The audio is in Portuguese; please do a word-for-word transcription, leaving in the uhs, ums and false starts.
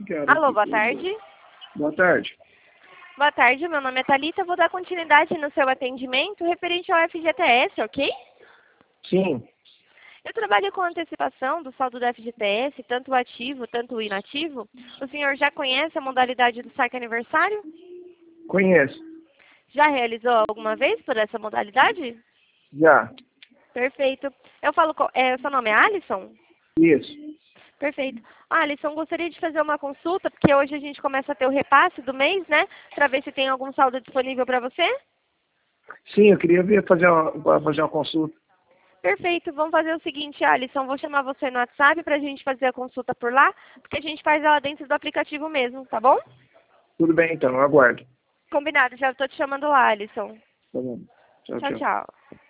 Alô, boa tarde. Boa tarde. Boa tarde, meu nome é Thalita. Vou dar continuidade no seu atendimento referente ao F G T S, ok? Sim, Eu trabalho com antecipação do saldo do F G T S, tanto o ativo, tanto o inativo. O senhor já conhece a modalidade do saque aniversário? conheço. Já realizou alguma vez por essa modalidade? Já. Perfeito. Eu falo, co- é, seu nome é Alisson? Isso. Perfeito. Alisson, gostaria de fazer uma consulta, porque hoje a gente começa a ter o repasse do mês, né? Para ver se tem algum saldo disponível para você. Sim, eu queria ver, fazer uma, fazer uma consulta. Perfeito. Vamos fazer o seguinte, Alisson. Vou chamar você no WhatsApp para a gente fazer a consulta por lá, porque a gente faz ela dentro do aplicativo mesmo, tá bom? Tudo bem, então, eu aguardo. Combinado. Já estou te chamando lá, Alisson. Tá bom. Tchau, Tchau, tchau. tchau.